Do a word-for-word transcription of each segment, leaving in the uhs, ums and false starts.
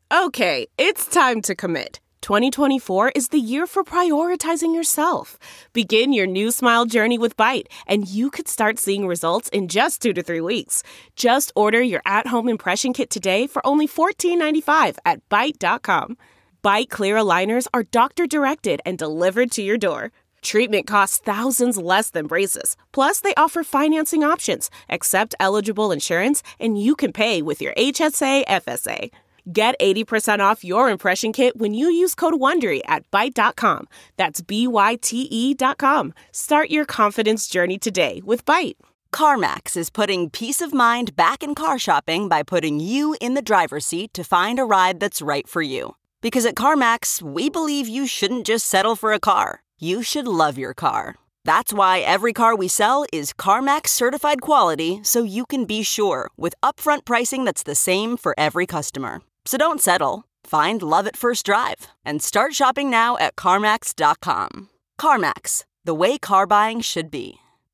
Okay, it's time to commit. twenty twenty-four is the year for prioritizing yourself. Begin your new smile journey with Byte, and you could start seeing results in just two to three weeks. Just order your at-home impression kit today for only fourteen ninety-five at byte dot com. Byte clear aligners are doctor-directed and delivered to your door. Treatment costs thousands less than braces. Plus, they offer financing options, accept eligible insurance, and you can pay with your H S A F S A. Get eighty percent off your impression kit when you use code WONDERY at byte dot com. That's B Y T E dot com. Start your confidence journey today with Byte. CarMax is putting peace of mind back in car shopping by putting you in the driver's seat to find a ride that's right for you. Because at CarMax, we believe you shouldn't just settle for a car. You should love your car. That's why every car we sell is CarMax certified quality, so you can be sure with upfront pricing that's the same for every customer. So don't settle. Find love at first drive and start shopping now at CarMax dot com. CarMax, the way car buying should be.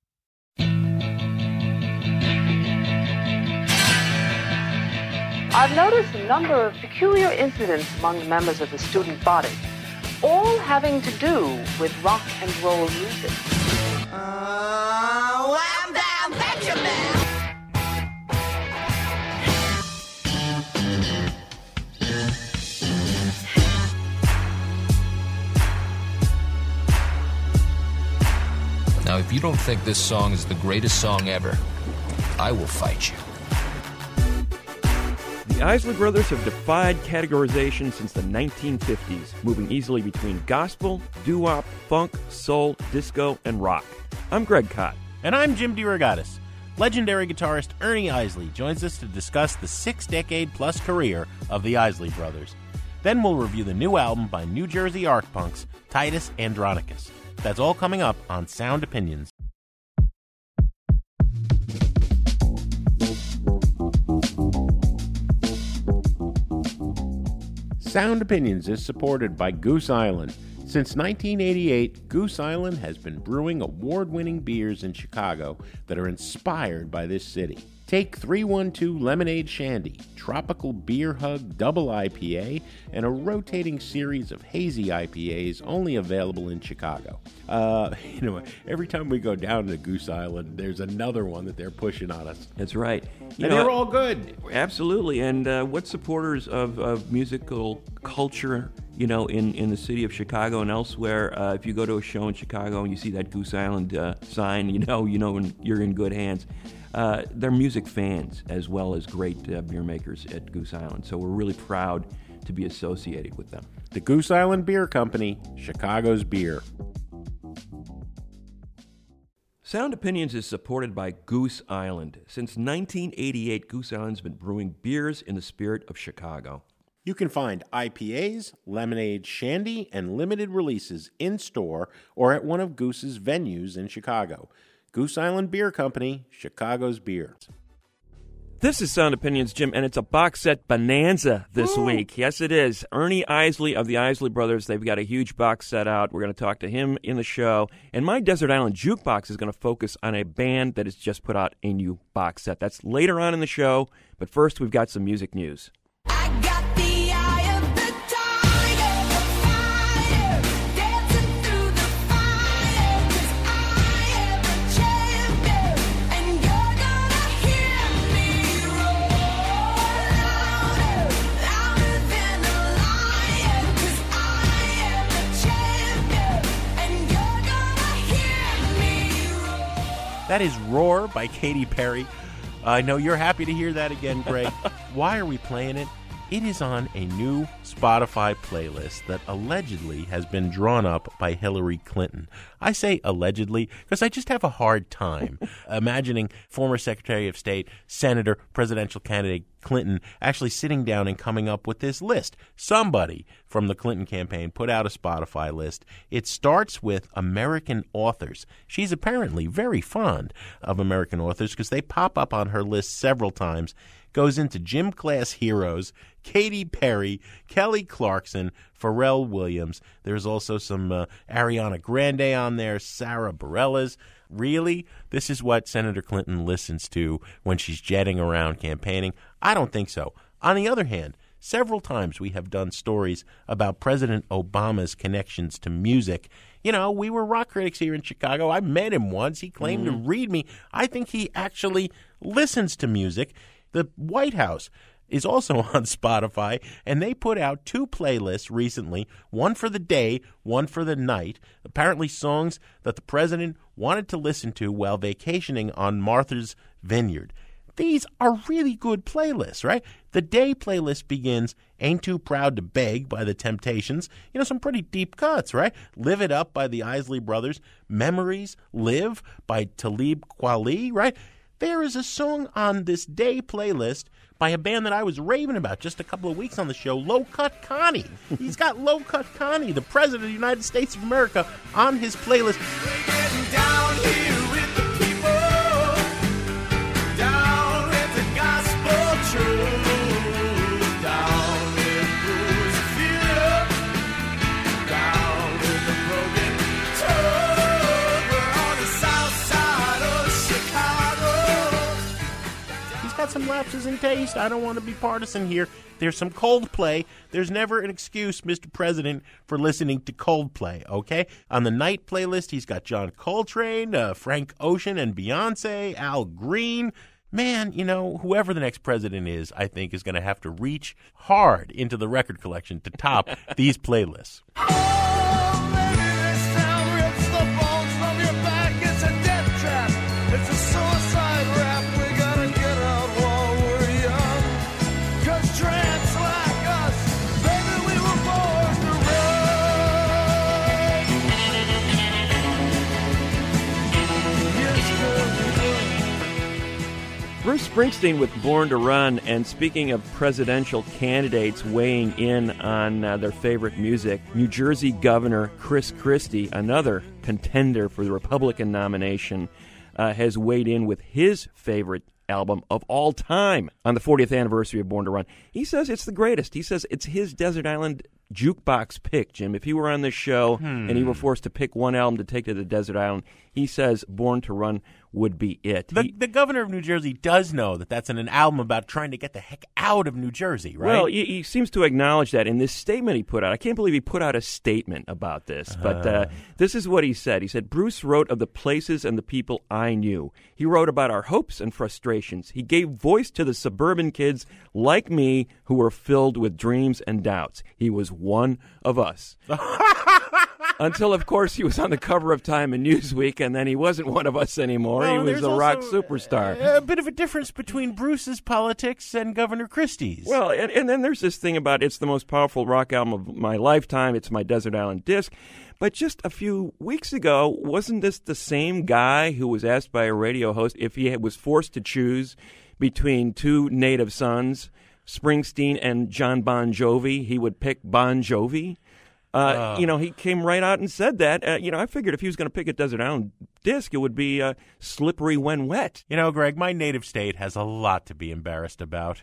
I've noticed a number of peculiar incidents among the members of the student body, all having to do with rock and roll music. Uh, wham bam, betcha bam. Now, if you don't think this song is the greatest song ever, I will fight you. The Isley Brothers have defied categorization since the nineteen fifties, moving easily between gospel, doo-wop, funk, soul, disco, and rock. I'm Greg Kot. And I'm Jim DeRogatis. Legendary guitarist Ernie Isley joins us to discuss the six-decade-plus career of the Isley Brothers. Then we'll review the new album by New Jersey art punks Titus Andronicus. That's all coming up on Sound Opinions. Sound Opinions is supported by Goose Island. Since nineteen eighty-eight, Goose Island has been brewing award-winning beers in Chicago that are inspired by this city. Take three one two Lemonade Shandy, Tropical Beer Hug Double I P A, and a rotating series of hazy I P As only available in Chicago. Uh, you know, every time we go down to Goose Island, there's another one that they're pushing on us. That's right. You and know, they're all good. Absolutely. And uh, what supporters of, of musical culture, you know, in, in the city of Chicago and elsewhere, uh, if you go to a show in Chicago and you see that Goose Island uh, sign, you know, you know you're in good hands. Uh, they're music fans as well as great uh, beer makers at Goose Island. So we're really proud to be associated with them. The Goose Island Beer Company, Chicago's beer. Sound Opinions is supported by Goose Island. Since nineteen eighty-eight, Goose Island's been brewing beers in the spirit of Chicago. You can find I P As, lemonade, shandy, and limited releases in-store or at one of Goose's venues in Chicago. Goose Island Beer Company, Chicago's beer. This is Sound Opinions, Jim, and it's a box set bonanza this Ooh. week. Yes, it is. Ernie Isley of the Isley Brothers, they've got a huge box set out. We're going to talk to him in the show. And my Desert Island Jukebox is going to focus on a band that has just put out a new box set. That's later on in the show, but first we've got some music news. I got the eye of the tiger, fire, dancing through the fire, 'cause I am a champion, and you're gonna hear me roar louder, louder than a lion, 'cause I am a champion, and you're gonna hear me roar. That is Roar by Katy Perry. I know you're happy to hear that again, Greg. Why are we playing it? It is on a new Spotify playlist that allegedly has been drawn up by Hillary Clinton. I say allegedly because I just have a hard time imagining former Secretary of State, Senator, presidential candidate Clinton actually sitting down and coming up with this list. Somebody from the Clinton campaign put out a Spotify list. It starts with American authors. She's apparently very fond of American authors because they pop up on her list several times. Goes into gym class heroes, Katy Perry, Kelly Clarkson, Pharrell Williams. There's also some uh, Ariana Grande on there, Sarah Bareilles. Really? This is what Senator Clinton listens to when she's jetting around campaigning? I don't think so. On the other hand, several times we have done stories about President Obama's connections to music. You know, we were rock critics here in Chicago. I met him once. He claimed mm-hmm. to read me. I think he actually listens to music. The White House is also on Spotify, and they put out two playlists recently, one for the day, one for the night, apparently songs that the president wanted to listen to while vacationing on Martha's Vineyard. These are really good playlists, right? The day playlist begins Ain't Too Proud to Beg by The Temptations. You know, some pretty deep cuts, right? Live It Up by the Isley Brothers. Memories Live by Talib Kweli, right? There is a song on this day playlist by a band that I was raving about just a couple of weeks on the show, Low Cut Connie. He's got Low Cut Connie, the President of the United States of America, on his playlist. We're getting down here with the people, down with the gospel truth, down with Bruce Fuller, down with the broken toad. We're on the south side of Chicago. He's got some lapses in taste. I don't want to be partisan here. There's some Coldplay. There's never an excuse, Mister President, for listening to Coldplay, okay? On the night playlist, he's got John Coltrane, uh, Frank Ocean and Beyonce, Al Green. Man, you know, whoever the next president is, I think, is going to have to reach hard into the record collection to top these playlists. Oh, baby, this town rips the bones from your back. It's a death trap. It's a suicide rap. We gotta get out while we're young. 'Cause tramps like us, baby, we were born to run. Yes, girl, we were. Bruce Springsteen with Born to Run, and speaking of presidential candidates weighing in on uh, their favorite music, New Jersey Governor Chris Christie, another contender for the Republican nomination, uh, has weighed in with his favorite album of all time on the fortieth anniversary of Born to Run. He says it's the greatest. He says it's his Desert Island jukebox pick, Jim. If he were on this show hmm. and he were forced to pick one album to take to the Desert Island, he says Born to Run would be it. The, he, the governor of New Jersey does know that that's an, an album about trying to get the heck out of New Jersey, right? Well, he, he seems to acknowledge that in this statement he put out. I can't believe he put out a statement about this, but uh, this is what he said. He said, Bruce wrote of the places and the people I knew. He wrote about our hopes and frustrations. He gave voice to the suburban kids like me who were filled with dreams and doubts. He was one of us. Until, of course, he was on the cover of Time and Newsweek, and then he wasn't one of us anymore. Well, he was a rock superstar. A, a bit of a difference between Bruce's politics and Governor Christie's. Well, and, and then there's this thing about it's the most powerful rock album of my lifetime. It's my Desert Island disc. But just a few weeks ago, wasn't this the same guy who was asked by a radio host if he was forced to choose between two native sons, Springsteen and John Bon Jovi, he would pick Bon Jovi? Uh, oh. You know, he came right out and said that. Uh, you know, I figured if he was going to pick a Desert Island disc, it would be uh, Slippery When Wet. You know, Greg, my native state has a lot to be embarrassed about.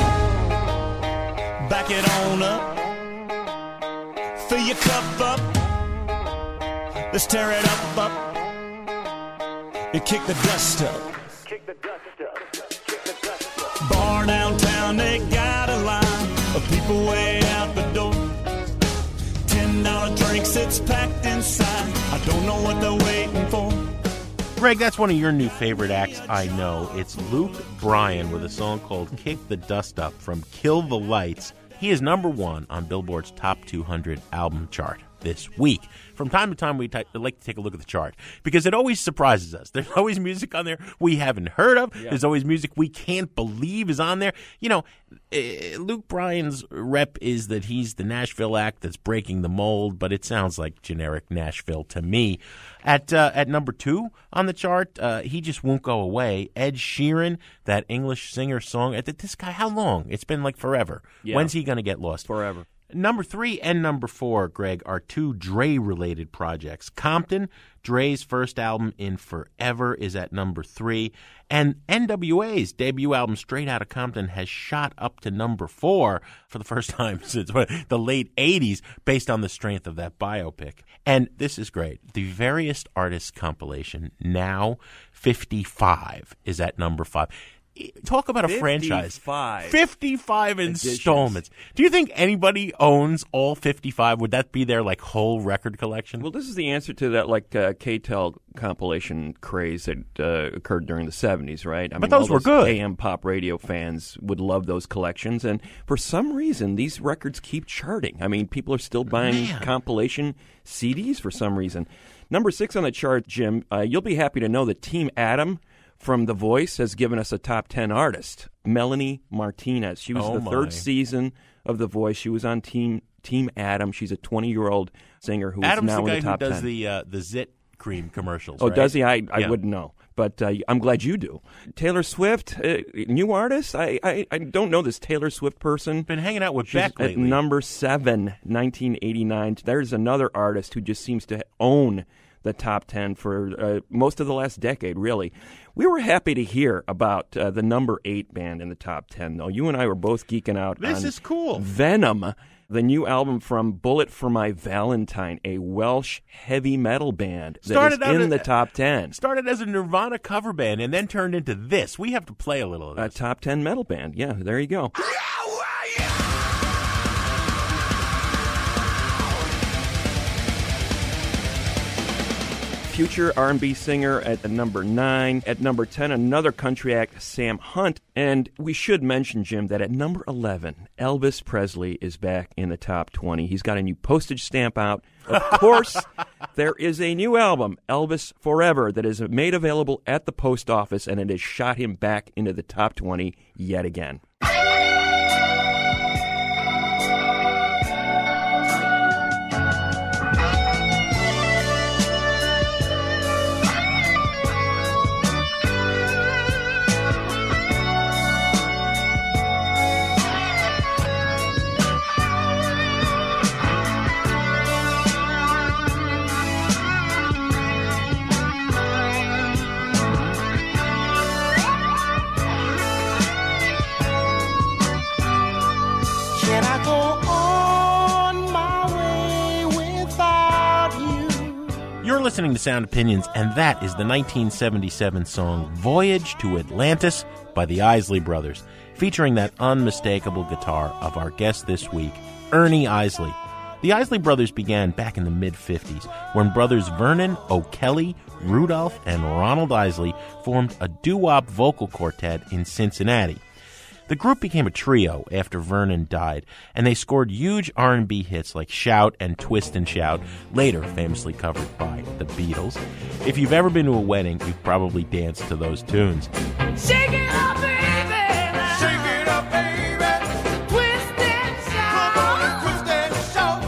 Back it on up. Fill your cup up. Let's tear it up, up. And kick the dust up. Kick the dust up. Kick the dust up. Bar downtown, they got a line of people way out the door. ten dollar drinks, it's packed inside. I don't know what they're waiting for. Greg, that's one of your new favorite acts, I know. It's Luke Bryan with a song called Kick the Dust Up from Kill the Lights. He is number one on Billboard's Top two hundred album chart this week. From time to time, we t- like to take a look at the chart because it always surprises us. There's always music on there we haven't heard of. Yeah. There's always music we can't believe is on there. You know, uh, Luke Bryan's rep is that he's the Nashville act that's breaking the mold, but it sounds like generic Nashville to me. At uh, at number two on the chart, uh, He Just Won't Go Away, Ed Sheeran, that English singer song. This guy, how long? It's been like forever. Yeah. When's he going to get lost? Forever. Number three and number four, Greg, are two Dre-related projects. Compton, Dre's first album in forever, is at number three. And N W A's debut album, Straight Outta Compton, has shot up to number four for the first time since the late eighties, based on the strength of that biopic. And this is great. The Various Artists compilation, Now fifty-five, is at number five. talk about a franchise. fifty-five. fifty-five installments. Do you think anybody owns all fifty-five? Would that be their like whole record collection? Well, this is the answer to that like uh, K T E L compilation craze that uh, occurred during the seventies, right? I But mean, those all were good. A M pop radio fans would love those collections, and for some reason, these records keep charting. I mean, people are still buying Man. compilation C Ds for some reason. Number six on the chart, Jim, uh, you'll be happy to know that Team Adam from The Voice has given us a top ten artist, Melanie Martinez. She was Oh, the my. third season of The Voice. She was on Team Team Adam. She's a twenty-year-old singer who is Adam's now the guy in the top who does ten. the uh, the Zit cream commercials. Oh, right? does he? I, I Yeah. wouldn't know. But uh, I'm glad you do. Taylor Swift, uh, new artist? I, I, I don't know this Taylor Swift person. Been hanging out with She's Beck at lately. number seven, nineteen eighty-nine. There's another artist who just seems to own the top ten for uh, most of the last decade, really. We were happy to hear about uh, the number eight band in the top ten, though. You and I were both geeking out This on is cool. Venom, the new album from Bullet for My Valentine, a Welsh heavy metal band that Started is out in as- the top ten. Started as a Nirvana cover band and then turned into this. We have to play a little of A this. top ten metal band. Yeah, there you go. Future R and B singer at the number nine. At number ten, another country act, Sam Hunt. And we should mention, Jim, that at number eleven, Elvis Presley is back in the top twenty. He's got a new postage stamp out. Of course, there is a new album, Elvis Forever, that is made available at the post office, and it has shot him back into the top twenty yet again. Can I go on my way without you? You're listening to Sound Opinions, and that is the nineteen seventy-seven song Voyage to Atlantis by the Isley Brothers, featuring that unmistakable guitar of our guest this week, Ernie Isley. The Isley Brothers began back in the mid-fifties when brothers Vernon O'Kelly, Rudolph, and Ronald Isley formed a doo-wop vocal quartet in Cincinnati. The group became a trio after Vernon died, and they scored huge R and B hits like Shout and Twist and Shout, later famously covered by the Beatles. If you've ever been to a wedding, you've probably danced to those tunes. Shake it up, baby. Shake it up, baby. Twist and shout. Come on, twist and shout.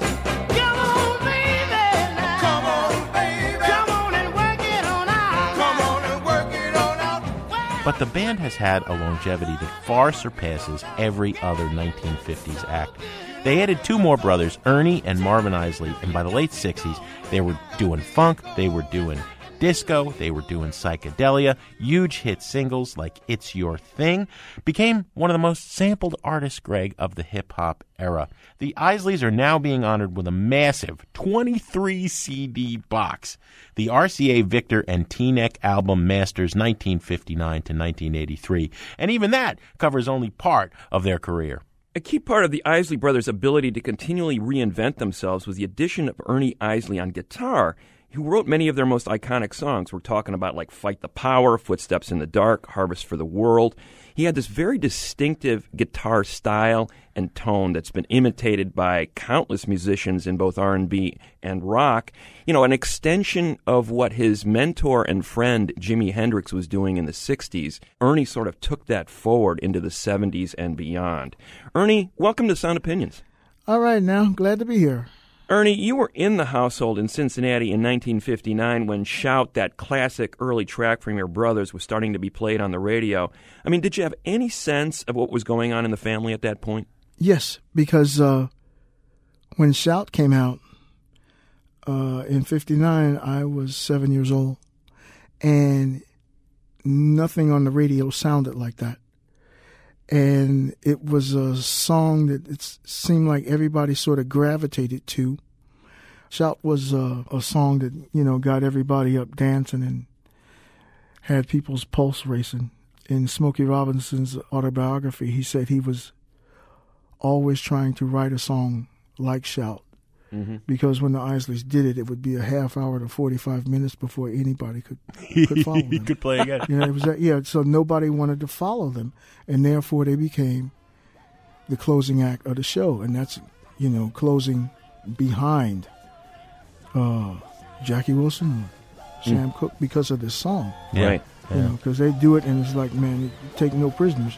Come on, baby. now. Come on, baby. Come on and work it on out. Come on and work it on out. But the band has had a longevity that far surpasses every other nineteen fifties act. They added two more brothers, Ernie and Marvin Isley, and by the late sixties, they were doing funk, they were doing disco, they were doing psychedelia. Huge hit singles like It's Your Thing became one of the most sampled artists, Greg, of the hip-hop era. The Isleys are now being honored with a massive twenty-three C D box. The R C A Victor and T-Neck album Masters nineteen fifty-nine to nineteen eighty-three. And even that covers only part of their career. A key part of the Isley Brothers' ability to continually reinvent themselves was the addition of Ernie Isley on guitar, who wrote many of their most iconic songs. We're talking about like Fight the Power, Footsteps in the Dark, Harvest for the World. He had this very distinctive guitar style and tone that's been imitated by countless musicians in both R and B and rock. You know, an extension of what his mentor and friend Jimi Hendrix was doing in the sixties. Ernie sort of took that forward into the seventies and beyond. Ernie, welcome to Sound Opinions. All right, now, glad to be here. Ernie, you were in the household in Cincinnati in nineteen fifty-nine when Shout, that classic early track from your brothers, was starting to be played on the radio. I mean, did you have any sense of what was going on in the family at that point? Yes, because uh, when Shout came out uh, in fifty-nine, I was seven years old, and nothing on the radio sounded like that. And it was a song that it seemed like everybody sort of gravitated to. Shout was uh, a song that, you know, got everybody up dancing and had people's pulse racing. in Smokey Robinson's autobiography, he said he was always trying to write a song like Shout. Mm-hmm. Because when the Isleys did it, it would be a half hour to forty-five minutes before anybody could could follow them. You could play again. You know, it was that, yeah. So nobody wanted to follow them, and therefore they became the closing act of the show, and that's, you know, closing behind uh, Jackie Wilson or Sam mm. Cooke because of this song. Yeah. Right. You yeah. know, because they do it, and it's like, man, you take no prisoners.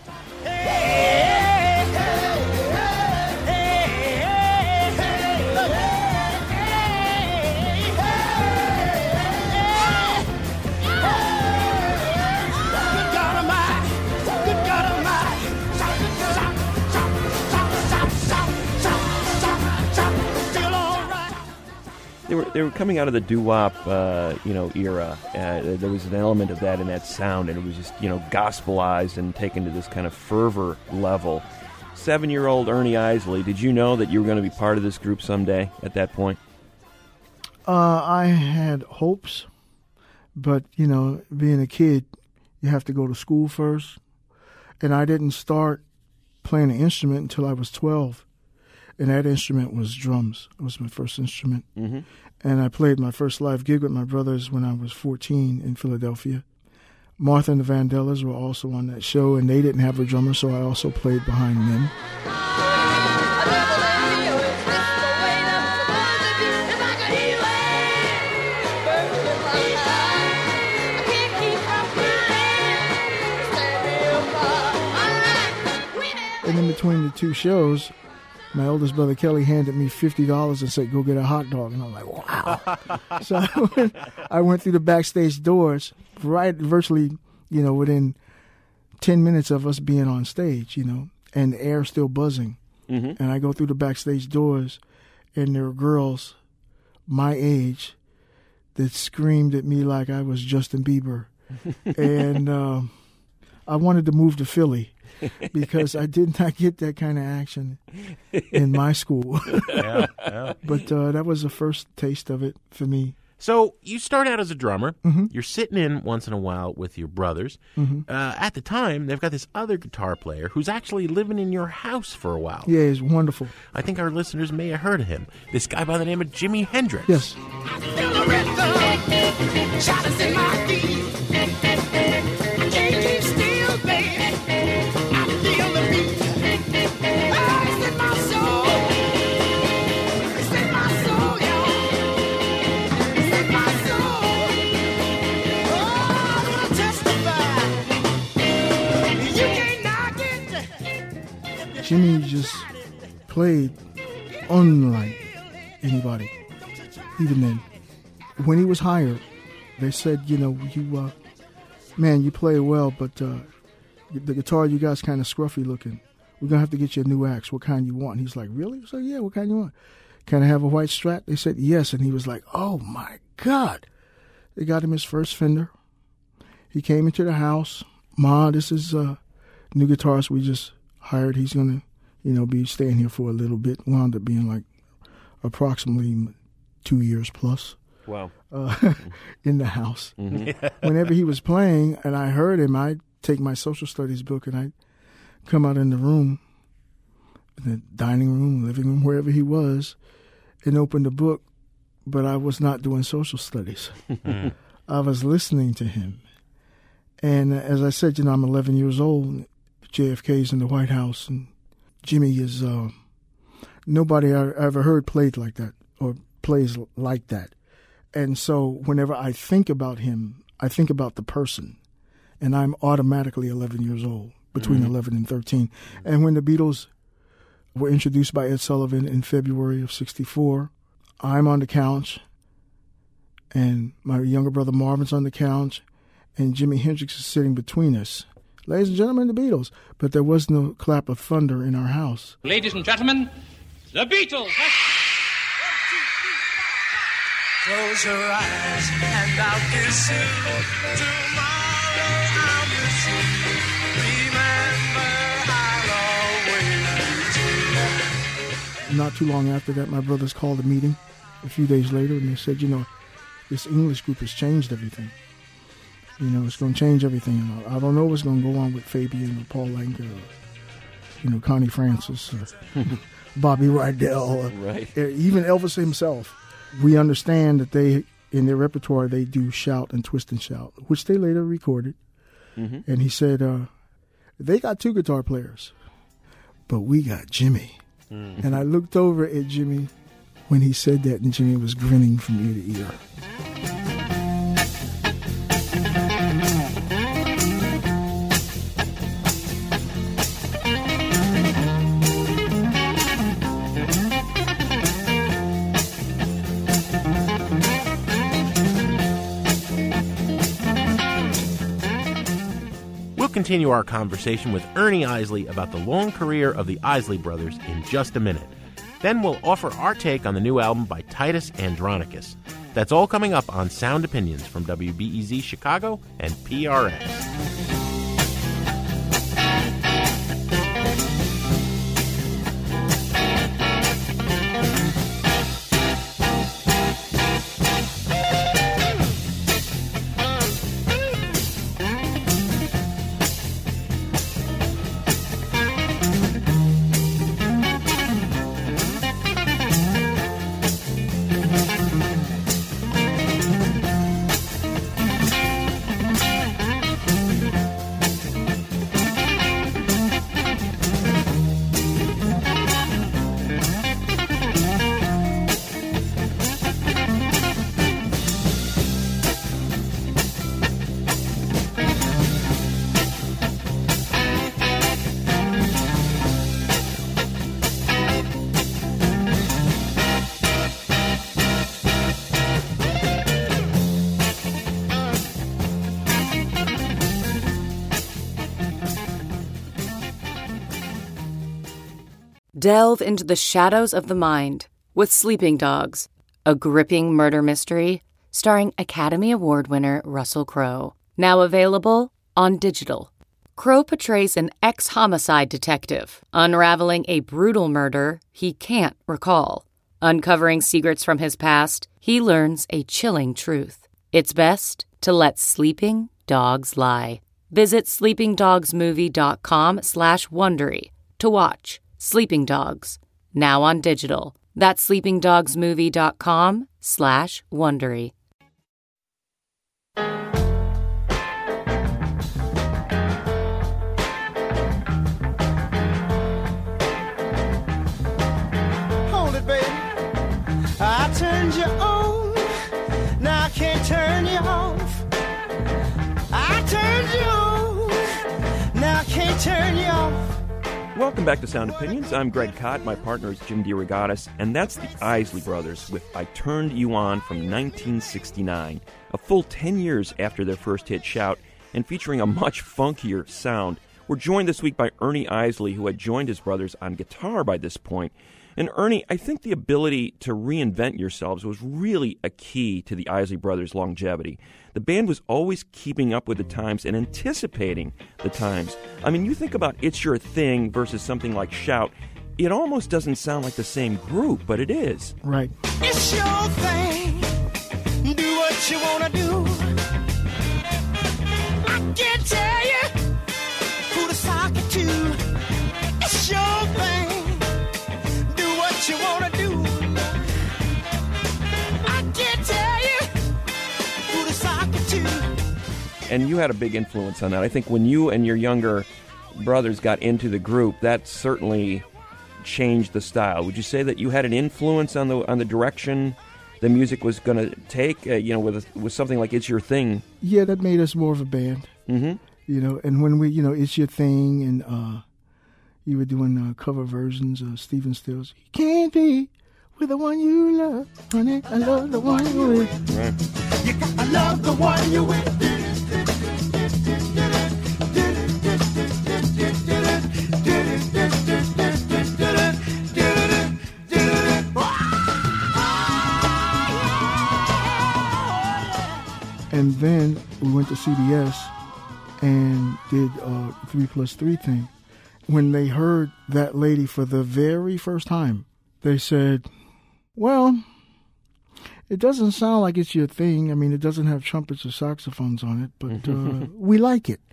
They were they were coming out of the doo-wop, uh, you know, era. Uh, there was an element of that in that sound, and it was just, you know, gospelized and taken to this kind of fervor level. Seven-year-old Ernie Isley, did you know that you were going to be part of this group someday at that point? Uh, I had hopes, but, you know, being a kid, you have to go to school first. And I didn't start playing an instrument until I was twelve. And that instrument was drums. It was my first instrument. Mm-hmm. And I played my first live gig with my brothers when I was fourteen in Philadelphia. Martha and the Vandellas were also on that show, and they didn't have a drummer, so I also played behind them. And in between the two shows, my oldest brother Kelly handed me fifty dollars and said, go get a hot dog. And I'm like, wow. So I went, I went through the backstage doors, right, virtually, you know, within ten minutes of us being on stage, you know, and the air still buzzing. Mm-hmm. And I go through the backstage doors, and there were girls my age that screamed at me like I was Justin Bieber. And um, I wanted to move to Philly. Because I did not get that kind of action in my school. yeah, yeah. But uh, that was the first taste of it for me. So you start out as a drummer. Mm-hmm. You're sitting in once in a while with your brothers. Mm-hmm. Uh, at the time, they've got this other guitar player who's actually living in your house for a while. Yeah, he's wonderful. I think our listeners may have heard of him. This guy by the name of Jimi Hendrix. Yes. I feel the rhythm, shadows in my feet. Can't keep still, baby. Jimmy just played unlike anybody, even then. When he was hired, they said, you know, you, uh, man, you play well, but uh, the guitar you got's kind of scruffy looking. We're going to have to get you a new axe. What kind you want? And he's like, really? I said, yeah, what kind you want? Can I have a white Strat? They said, yes. And he was like, oh, my God. They got him his first Fender. He came into the house. Ma, this is a new guitarist we just hired. He's going to, you know, be staying here for a little bit. Wound up being like approximately two years plus. Wow. Uh, in the house. Mm-hmm. Whenever he was playing and I heard him, I'd take my social studies book and I'd come out in the room, in the dining room, living room, wherever he was, and open the book. But I was not doing social studies. I was listening to him. And as I said, you know, I'm eleven years old. J F K's in the White House, and Jimmy is uh, nobody I ever heard played like that or plays like that. And so whenever I think about him, I think about the person, and I'm automatically eleven years old, between mm-hmm. eleven and thirteen. And when the Beatles were introduced by Ed Sullivan in February of sixty-four, I'm on the couch, and my younger brother Marvin's on the couch, and Jimi Hendrix is sitting between us. Ladies and gentlemen, the Beatles. But there was no clap of thunder in our house. Ladies and gentlemen, the Beatles. Close your eyes and I'll kiss you. Tomorrow I'll miss you. Remember, I'll always do. Not too long after that, my brothers called a meeting a few days later, and they said, you know, this English group has changed everything. You know, it's going to change everything. And I I don't know what's going to go on with Fabian or Paul Anka or, you know, Connie Francis or Bobby Rydell or Right. or even Elvis himself. We understand that they, in their repertoire, they do Shout and Twist and Shout, which they later recorded. Mhm. And he said, uh, they got two guitar players, but we got Jimmy. Mm. And I looked over at Jimmy when he said that, and Jimmy was grinning from ear to ear. We'll continue our conversation with Ernie Isley about the long career of the Isley Brothers in just a minute. Then we'll offer our take on the new album by Titus Andronicus. That's all coming up on Sound Opinions from W B E Z Chicago and P R X. Delve into the shadows of the mind with Sleeping Dogs, a gripping murder mystery starring Academy Award winner Russell Crowe. Now available on digital. Crowe portrays an ex-homicide detective unraveling a brutal murder he can't recall. Uncovering secrets from his past, he learns a chilling truth. It's best to let sleeping dogs lie. Visit sleepingdogsmovie.com slash Wondery to watch Sleeping Dogs, now on digital. That's sleepingdogsmovie.com slash Wondery. Hold it, baby. I turned you on. Now I can't turn you off. I turned you on. Now I can't turn you off. Welcome back to Sound Opinions. I'm Greg Kot. My partner is Jim DeRogatis, and that's the Isley Brothers with I Turned You On from nineteen sixty-nine, a full ten years after their first hit Shout, and featuring a much funkier sound. We're joined this week by Ernie Isley, who had joined his brothers on guitar by this point. And Ernie, I think the ability to reinvent yourselves was really a key to the Isley Brothers' longevity. The band was always keeping up with the times and anticipating the times. I mean, you think about It's Your Thing versus something like Shout, it almost doesn't sound like the same group, but it is. Right. It's your thing. Do what you wanna do. I can't tell you who to sock it to. It's your thing. Do what you wanna do. I can't tell you who to sock it to. And you had a big influence on that. I think when you and your younger brothers got into the group, that certainly changed the style. Would you say that you had an influence on the on the direction the music was going to take? Uh, you know, with a, with something like It's Your Thing. Yeah, that made us more of a band. Mm-hmm. You know, and when we, you know, It's Your Thing, and uh, you were doing uh, cover versions of Stephen Stills. You can't be with the one you love, honey. I love the one you're with. Right. You gotta love the one you're with. And then we went to C B S and did uh, three plus three thing. When they heard That Lady for the very first time, they said, well, It doesn't sound like it's your thing. I mean, it doesn't have trumpets or saxophones on it, but uh, we like it.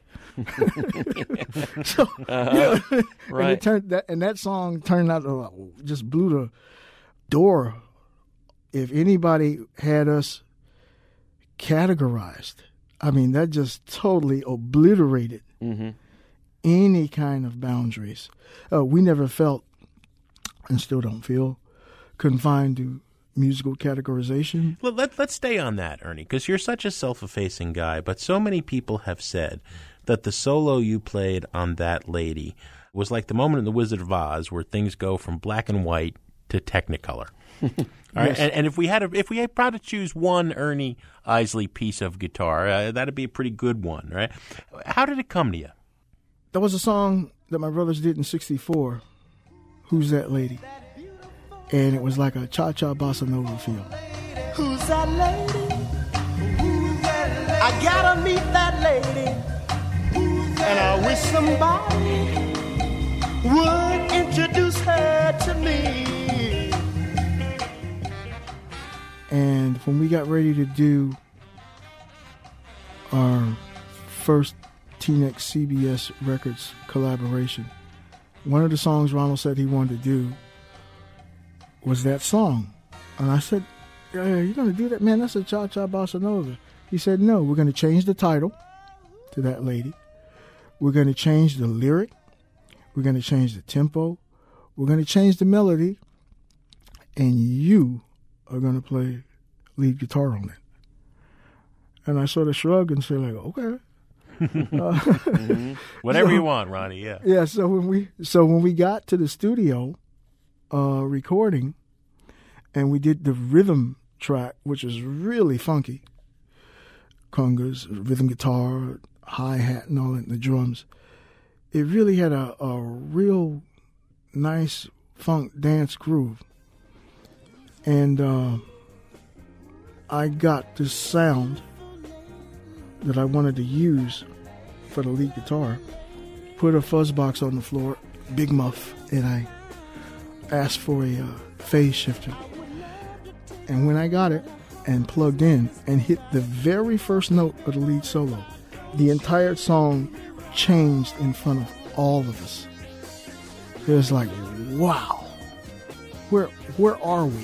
so, Uh-huh. you know, Right. and, it turned that, and that song turned out to, uh, just blew the door. If anybody had us categorized, I mean, that just totally obliterated Mm-hmm. any kind of boundaries. Uh, we never felt, and still don't feel, confined to musical categorization. Let, let, let's stay on that, Ernie, because you're such a self-effacing guy, but so many people have said that the solo you played on That Lady was like the moment in The Wizard of Oz where things go from black and white to Technicolor. All right, Yes. and, and if we had a, if we had to choose one Ernie Isley piece of guitar, uh, that'd be a pretty good one, right? How did it come to you? There was a song that my brothers did in sixty-four, Who's That Lady? And it was like a cha-cha bossa nova feel. Who's that lady? I gotta meet that lady. And I wish somebody would introduce her to me. And when we got ready to do our first T-Nex C B S Records collaboration, one of the songs Ronald said he wanted to do was that song. And I said, yeah, you're going to do that? Man, that's a cha-cha bossa nova. He said, no, we're going to change the title to That Lady. We're going to change the lyric. We're going to change the tempo. We're going to change the melody. And you are going to play lead guitar on it. And I sort of shrugged and said, like, okay. uh, Mm-hmm. Whatever so, you want, Ronnie, yeah. Yeah, so when we so when we got to the studio uh, recording, and we did the rhythm track, which is really funky, congas, rhythm guitar, hi-hat and all that, and the drums, it really had a, a real nice funk dance groove. And uh, I got this sound that I wanted to use for the lead guitar, put a fuzz box on the floor, big muff, and I asked for a uh, phase shifter. And when I got it and plugged in and hit the very first note of the lead solo, the entire song changed in front of all of us. It was like, wow, where where are we?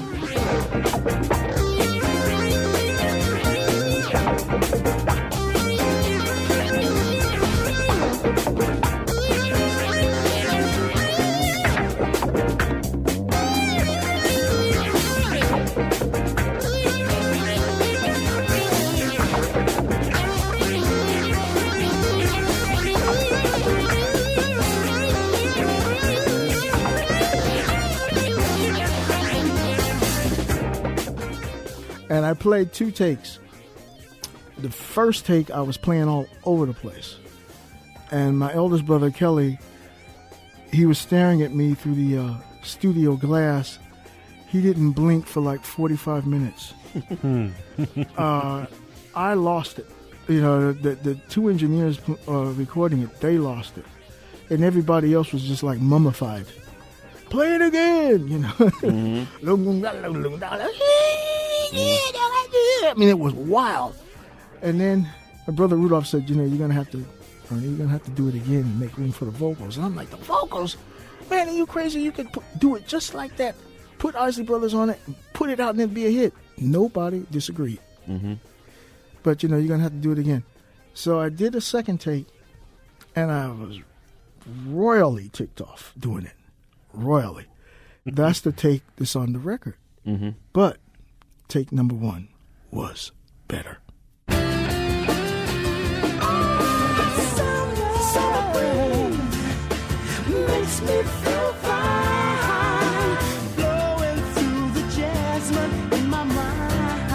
And I played two takes. The first take, I was playing all over the place. And my eldest brother, Kelly, he was staring at me through the uh, studio glass. He didn't blink for like forty-five minutes. uh, I lost it. You know, the, the two engineers uh, recording it, they lost it. And everybody else was just like mummified. Play it again, you know. Mm-hmm. I mean, it was wild. And then my brother Rudolph said, you know, you're going to have to, Ernie, you're going to have to do it again and make room for the vocals. And I'm like, the vocals? Man, are you crazy? You could put, do it just like that. Put Isley Brothers on it, and put it out, and it'd be a hit. Nobody disagreed. Mm-hmm. But, you know, you're going to have to do it again. So I did a second take, and I was royally ticked off doing it. Royally. That's the take that's on the record. Mm-hmm. But take number one was better. Makes me feel fine, blowing through the jasmine in my mind.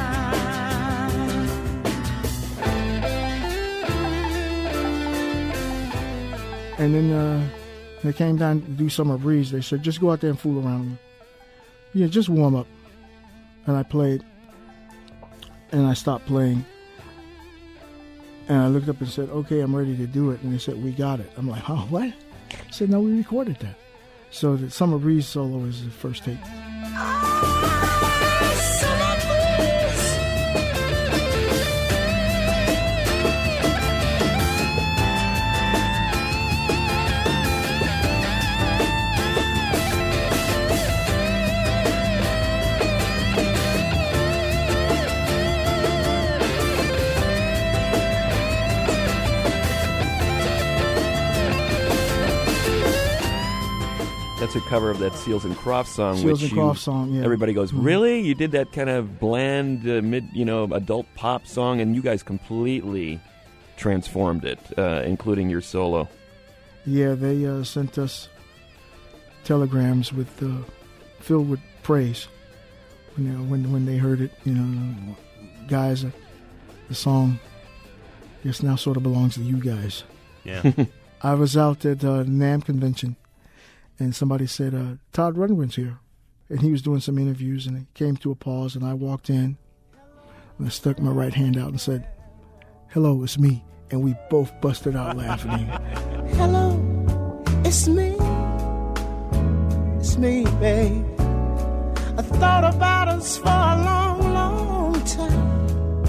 And then uh, they came down to do Summer Breeze. They said, just go out there and fool around. Yeah, just warm up. And I played. And I stopped playing. And I looked up and said, okay, I'm ready to do it. And they said, we got it. I'm like, huh, what? I said, no, we recorded that. So the Summer Breeze solo is the first take. Summer a cover of that Seals and Crofts song. Seals which and Crofts song, yeah. Everybody goes, Mhm. really? You did that kind of bland, uh, mid, you know, adult pop song, and you guys completely transformed it, uh, including your solo. Yeah, they uh, sent us telegrams with uh, filled with praise. You know, when when they heard it, you know, guys, uh, the song, I guess now sort of belongs to you guys. Yeah. I was out at uh, NAMM convention, and somebody said, uh, Todd Rundgren's here. And he was doing some interviews, and it came to a pause, and I walked in, and I stuck my right hand out and said, hello, it's me. And we both busted out laughing. Hello, it's me. It's me, babe. I thought about us for a long, long time.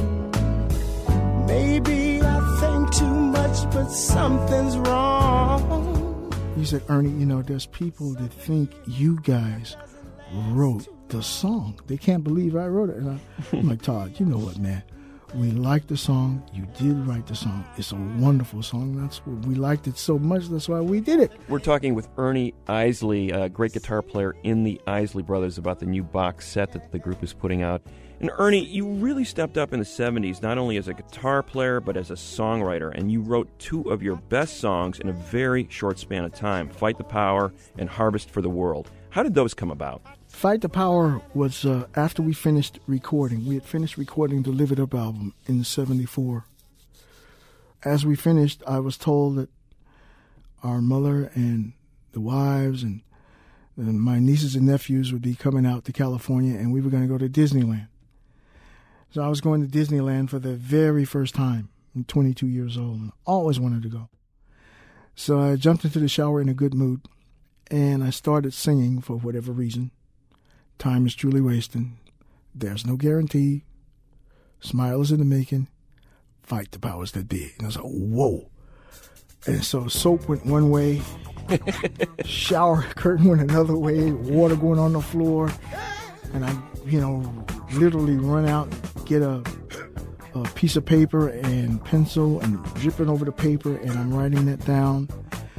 Maybe I think too much, but something's wrong. He said, Ernie, you know, there's people that think you guys wrote the song. They can't believe I wrote it. And I, I'm like, Todd, you know what, man? We liked the song. You did write the song. It's a wonderful song. That's what we liked it so much. That's why we did it. We're talking with Ernie Isley, a great guitar player in the Isley Brothers, about the new box set that the group is putting out. And Ernie, you really stepped up in the seventies, not only as a guitar player, but as a songwriter. And you wrote two of your best songs in a very short span of time, Fight the Power and Harvest for the World. How did those come about? Fight the Power was uh, after we finished recording. We had finished recording the Live It Up album in seventy-four. As we finished, I was told that our mother and the wives and, and my nieces and nephews would be coming out to California, and we were going to go to Disneyland. So I was going to Disneyland for the very first time. I'm twenty-two years old and always wanted to go. So I jumped into the shower in a good mood, and I started singing for whatever reason. Time is truly wasting. There's no guarantee. Smile is in the making. Fight the powers that be. And I was like, whoa. And so soap went one way. Shower curtain went another way. Water going on the floor. And I, you know, literally run out, get a, a piece of paper and pencil and dripping over the paper. And I'm writing that down.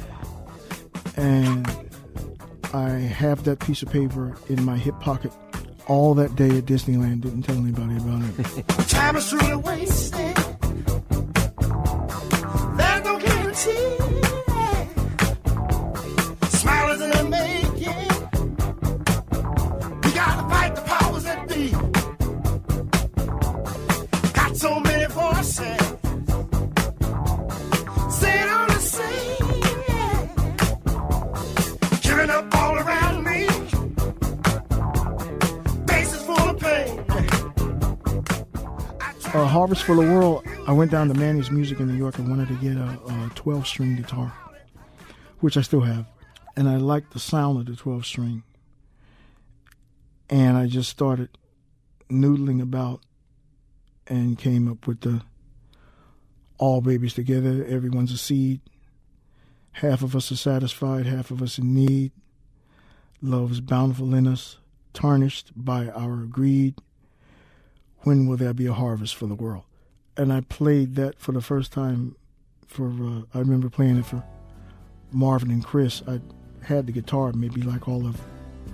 And I have that piece of paper in my hip pocket all that day at Disneyland. Didn't tell anybody about it. Time is truly wasted. There's no guarantee. Smile is in the making. We gotta fight the powers that be. Got so many voices. Saying all the same. Giving up all around me. Faces full of pain. Uh, Harvest for the World, I went down to Manny's Music in New York and wanted to get a twelve-string guitar, which I still have. And I liked the sound of the twelve-string. And I just started noodling about and came up with the All Babies Together, Everyone's a Seed. Half of us are satisfied, half of us in need. Love is bountiful in us, tarnished by our greed. When will there be a harvest for the world? And I played that for the first time for, uh, I remember playing it for Marvin and Chris. I had the guitar maybe like all of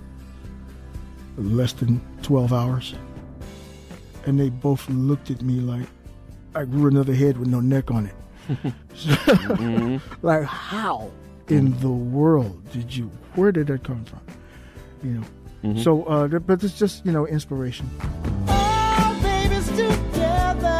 less than twelve hours. And they both looked at me like I grew another head with no neck on it. mm-hmm. Like, how in the world did you, where did that come from? You know, mm-hmm. so, uh, but it's just, you know, inspiration. All babies together,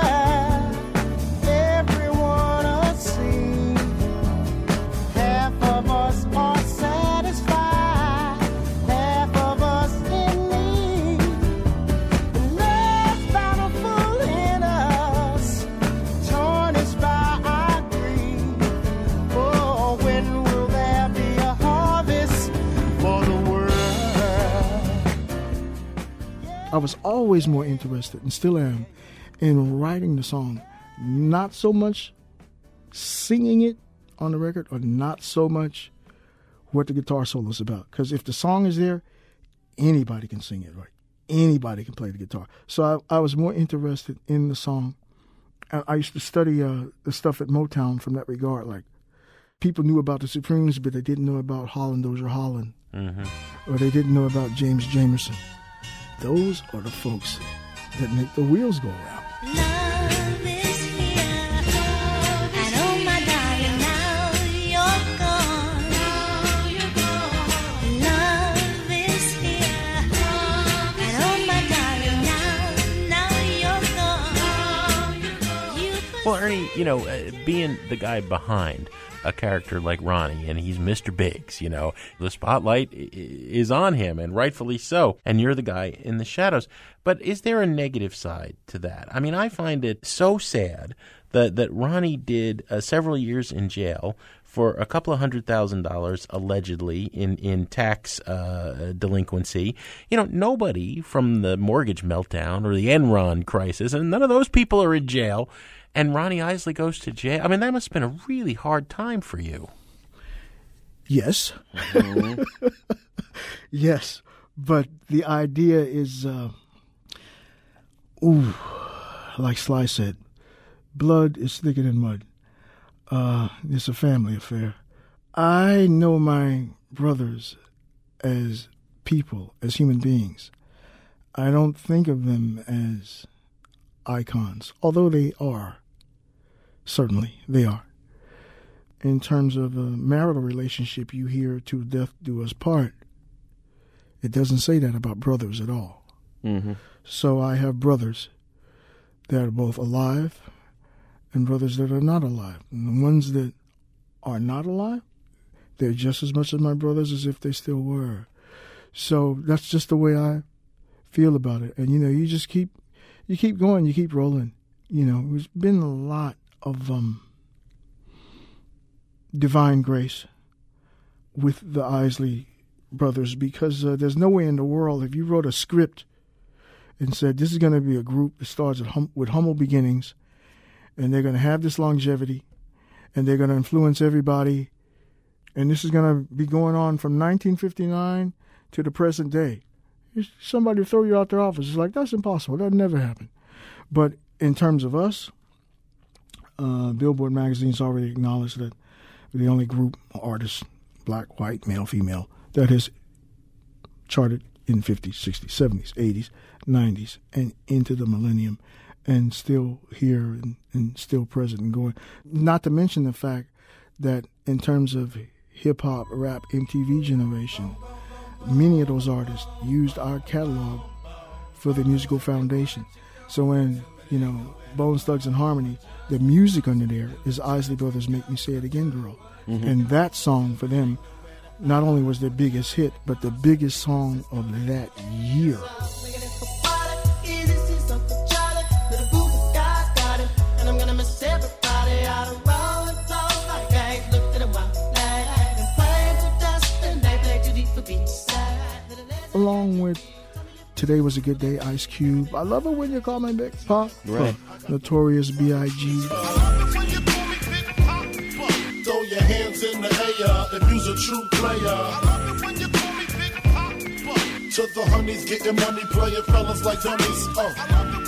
everyone a seed. Half of us are satisfied, half of us in need. Love's bountiful in us, tarnished by our greed. Oh, when will there be a harvest for the world? I was always more interested, and still am, in writing the song. Not so much singing it on the record, or not so much what the guitar solo is about. Because if the song is there, anybody can sing it right. Anybody can play the guitar. So I, I was more interested in the song. I, I used to study uh, the stuff at Motown from that regard. Like, people knew about the Supremes, but they didn't know about Holland Dozier Holland. Mm-hmm. or they didn't know about James Jamerson. Those are the folks that make the wheels go around. Love is here, and oh my darling, now you're gone. Now you're gone. Love is here, and oh my darling, now, now you're gone. You Well, Ernie, you know, uh, being the guy behind a character like Ronnie, and he's Mister Biggs, you know, the spotlight i- is on him, and rightfully so, and you're the guy in the shadows. But is there a negative side to that? I mean, I find it so sad that, that Ronnie did uh, several years in jail for a couple of hundred thousand dollars, allegedly, in, in tax uh, delinquency. You know, nobody from the mortgage meltdown or the Enron crisis, and none of those people are in jail, and Ronnie Isley goes to jail. I mean, that must have been a really hard time for you. Yes. Yes. But the idea is, uh, ooh, like Sly said, blood is thicker than mud. Uh, it's a family affair. I know my brothers as people, as human beings. I don't think of them as icons, although they are. Certainly, they are. In terms of a marital relationship, you hear "to death do us part." It doesn't say that about brothers at all. Mm-hmm. So I have brothers that are both alive and brothers that are not alive. And the ones that are not alive, they're just as much as my brothers as if they still were. So that's just the way I feel about it. And, you know, you just keep, you keep going, you keep rolling. You know, there's been a lot of um, divine grace with the Isley brothers, because uh, there's no way in the world, if you wrote a script and said this is going to be a group that starts at hum- with humble beginnings, and they're going to have this longevity, and they're going to influence everybody, and this is going to be going on from nineteen fifty-nine to the present day. Somebody will throw you out their office. It's like, that's impossible. That never happened. But in terms of us, uh, Billboard magazine's already acknowledged that we're the only group of artists, black, white, male, female, that has charted in fifties, sixties, seventies, eighties, nineties, and into the millennium, and still here and, and still present and going. Not to mention the fact that in terms of hip-hop, rap, M T V generation, many of those artists used our catalog for the musical foundation. So when, you know, Bones Thugs and Harmony, the music under there is Isley Brothers' Make Me Say It Again Girl. Mm-hmm. And that song for them not only was their biggest hit, but the biggest song of that year. Along with Today Was a Good Day, Ice Cube. I love it when you call me Big Pop. Right. Notorious B I G Throw your hands in the air if you's a true player. To the honeys, getting money, playing fellas like dummies. Oh.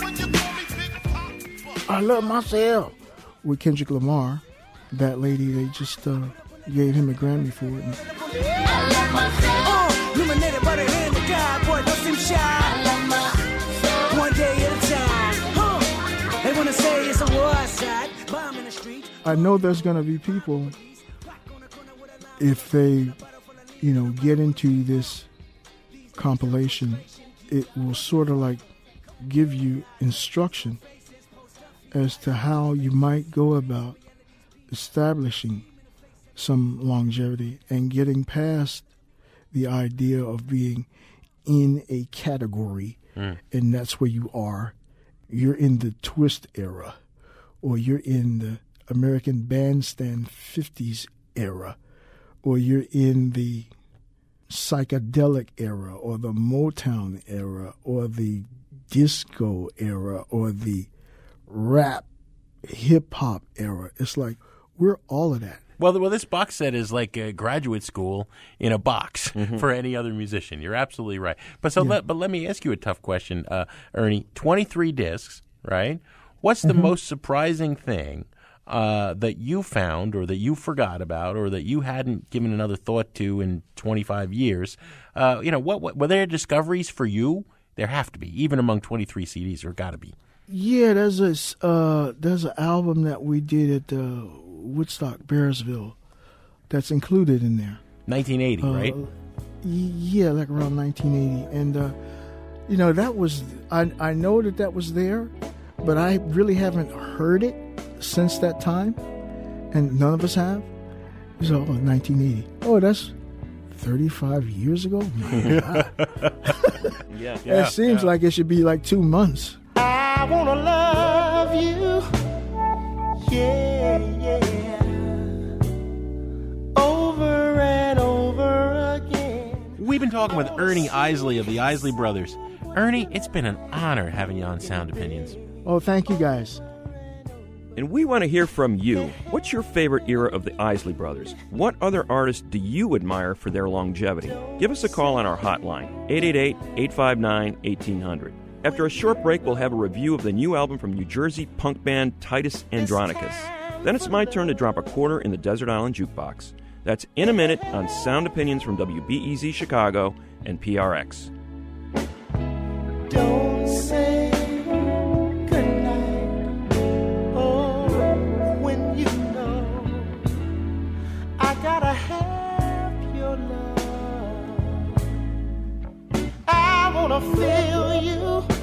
I Love Myself with Kendrick Lamar. That lady, they just uh, gave him a Grammy for it. I love myself. Illuminated by the hand of God, boy, don't seem shy. I love myself. One day at a time. Huh. They want to say it's a war outside, but I'm in the street. I know there's going to be people, if they, you know, get into this compilation, it will sort of like give you instruction as to how you might go about establishing some longevity and getting past the idea of being in a category, mm. and that's where you are. You're in the twist era, or you're in the American Bandstand fifties era, or you're in the psychedelic era, or the Motown era, or the disco era, or the rap hip-hop era. It's like, we're all of that. Well, well, this box set is like a graduate school in a box Mm-hmm. for any other musician. You're absolutely right. But so, Yeah. let, but let me ask you a tough question, uh, Ernie. twenty-three discs, right? What's the Mhm. most surprising thing uh, that you found or that you forgot about or that you hadn't given another thought to in twenty-five years? Uh, you know, what, what were there discoveries for you? There have to be, even among twenty-three C Ds. There got to be. Yeah, there's a uh, there's an album that we did at uh, Woodstock, Bearsville, that's included in there. nineteen eighty, uh, right? Yeah, like around nineteen eighty, and uh, you know that was I I know that that was there, but I really haven't heard it since that time, and none of us have. So, oh, nineteen eighty. Oh, that's thirty-five years ago. yeah, yeah. It seems yeah. like it should be like two months. I wanna love you, yeah, yeah, over and over again. We've been talking with Ernie Isley of the Isley Brothers. Ernie, it's been an honor having you on Sound Opinions. Oh, thank you guys. And we want to hear from you. What's your favorite era of the Isley Brothers? What other artists do you admire for their longevity? Give us a call on our hotline, eight eight eight, eight five nine, one eight zero zero. After a short break, we'll have a review of the new album from New Jersey punk band Titus Andronicus. Then it's my turn to drop a quarter in the Desert Island Jukebox. That's in a minute on Sound Opinions from W B E Z Chicago and P R X. Don't say goodnight, oh, when you know I gotta have your love. I wanna feel you,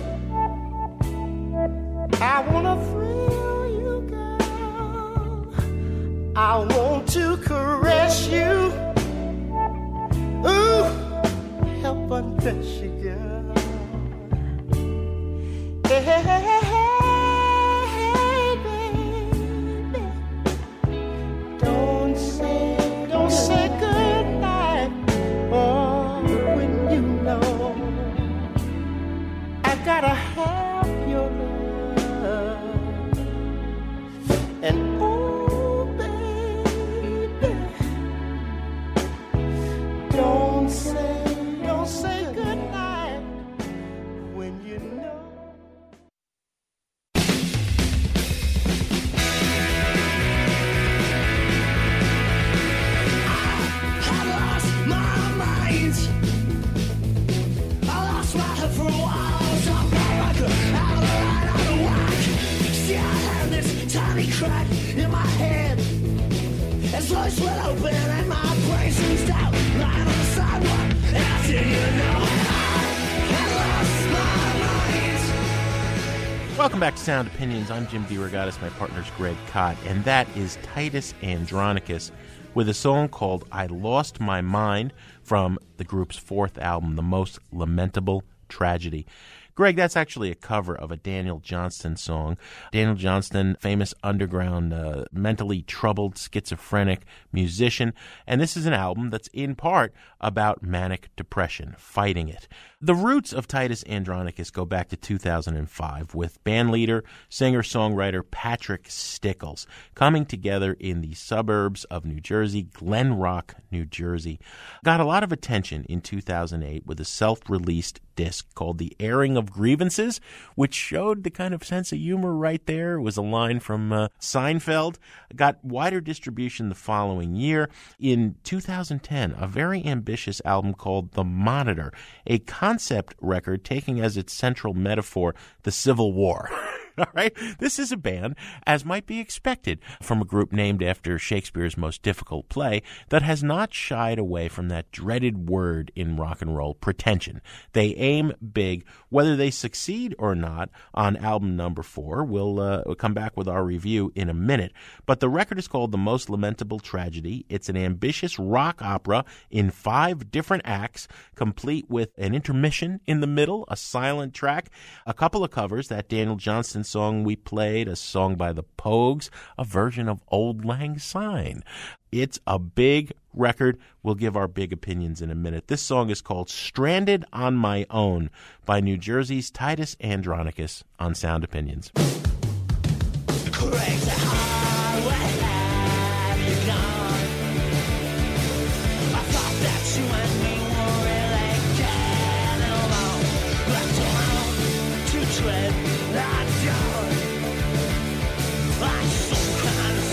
I wanna thrill you, girl. I want to caress you, ooh, help undress you, girl. Hey, hey, hey, hey, baby. Don't say, don't say goodnight, oh, when you know I gotta have your love. And oh, baby, don't say, don't say goodnight when you know. Crack in my head as lights went open and my brain seems out lying on the sidewalk. And I did you know I lost my mind. Welcome back to Sound Opinions. I'm Jim DeRogatis. My partner's Greg Kot, and that is Titus Andronicus with a song called I Lost My Mind from the group's fourth album, The Most Lamentable Tragedy. Greg, that's actually a cover of a Daniel Johnston song. Daniel Johnston, famous underground, uh, mentally troubled, schizophrenic musician. And this is an album that's in part about manic depression, fighting it. The roots of Titus Andronicus go back to two thousand five with bandleader, singer-songwriter Patrick Stickles coming together in the suburbs of New Jersey, Glen Rock, New Jersey. Got a lot of attention in two thousand eight with a self-released disc called The Airing of Grievances, which showed the kind of sense of humor right there. It was a line from uh, Seinfeld. Got wider distribution the following year. In two thousand ten, a very ambitious album called The Monitor, a concept record taking as its central metaphor the Civil War. All right? This is a band, as might be expected from a group named after Shakespeare's most difficult play, that has not shied away from that dreaded word in rock and roll, pretension. They aim big. Whether they succeed or not on album number four, we'll, uh, we'll come back with our review in a minute. But the record is called The Most Lamentable Tragedy. It's an ambitious rock opera in five different acts, complete with an intermission in the middle, a silent track, a couple of covers, that Daniel Johnston song we played, a song by the Pogues, a version of Auld Lang Syne. It's a big record. We'll give our big opinions in a minute. This song is called Stranded on My Own by New Jersey's Titus Andronicus on Sound Opinions. Crazy heart, where have you gone? I thought that you and me were really getting along. Left alone to tread that dawn. I'm so kind of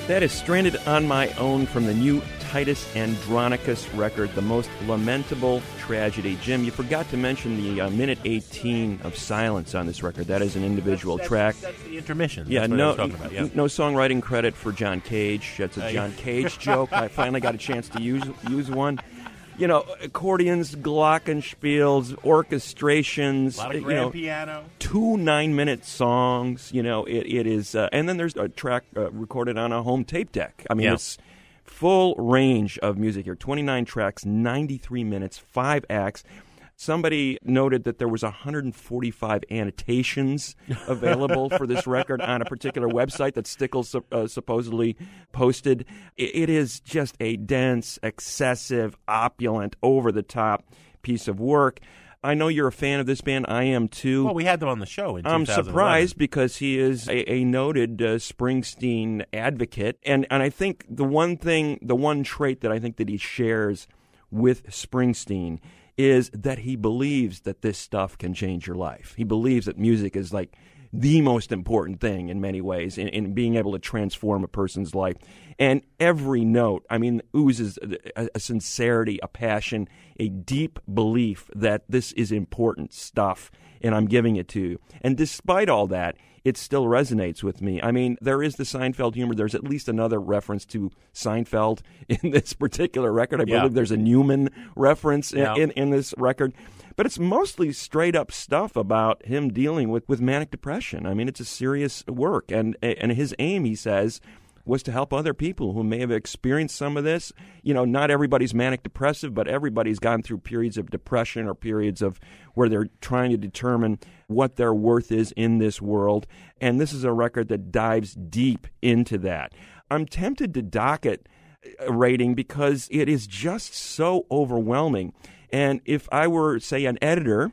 That is Stranded on My Own from the new Titus Andronicus record, The Most Lamentable Tragedy. Jim, you forgot to mention the uh, minute eighteen of silence on this record. That is an individual that's, track. That's the intermission. Yeah, that's what no, I was talking about. Yeah. no songwriting credit for John Cage. That's a Uh, John Cage joke. I finally got a chance to use use one. You know, accordions, glockenspiels, orchestrations, A lot of you grand know, piano. two nine-minute songs. You know, it, it is, uh, and then there's a track uh, recorded on a home tape deck. I mean, Yeah. it's full range of music here. twenty-nine tracks, ninety-three minutes, five acts. Somebody noted that there was one hundred forty-five annotations available for this record on a particular website that Stickles uh, supposedly posted. It, it is just a dense, excessive, opulent, over-the-top piece of work. I know you're a fan of this band. I am too. Well, we had them on the show in I'm two thousand eleven. surprised because he is a, a noted uh, Springsteen advocate, and and I think the one thing, the one trait that I think that he shares with Springsteen is that he believes that this stuff can change your life. He believes that music is like the most important thing in many ways in, in being able to transform a person's life. And every note, I mean, oozes a, a sincerity, a passion, a deep belief that this is important stuff, and I'm giving it to you. And despite all that, it still resonates with me. I mean, there is the Seinfeld humor. There's at least another reference to Seinfeld in this particular record. I Yeah. believe there's a Newman reference in, Yeah. in, in this record. But it's mostly straight-up stuff about him dealing with, with manic depression. I mean, it's a serious work. And, and his aim, he says, was to help other people who may have experienced some of this. You know, not everybody's manic depressive, but everybody's gone through periods of depression or periods of where they're trying to determine what their worth is in this world. And this is a record that dives deep into that. I'm tempted to dock it a rating because it is just so overwhelming. And if I were, say, an editor,